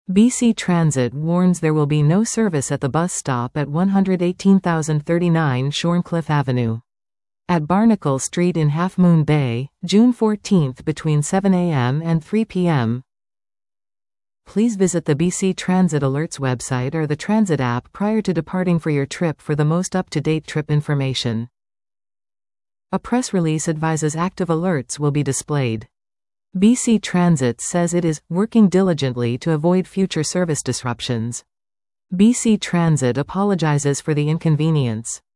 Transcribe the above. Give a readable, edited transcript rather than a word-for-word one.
BC Transit warns there will be no service at the bus stop at 118,039 Shorncliffe Avenue. At Barnacle Street in Half Moon Bay, June 14 between 7 a.m. and 3 p.m. Please visit the BC Transit Alerts website or the Transit app prior to departing for your trip for the most up-to-date trip information. A press release advises active alerts will be displayed. BC Transit says it is working diligently to avoid future service disruptions. BC Transit apologizes for the inconvenience.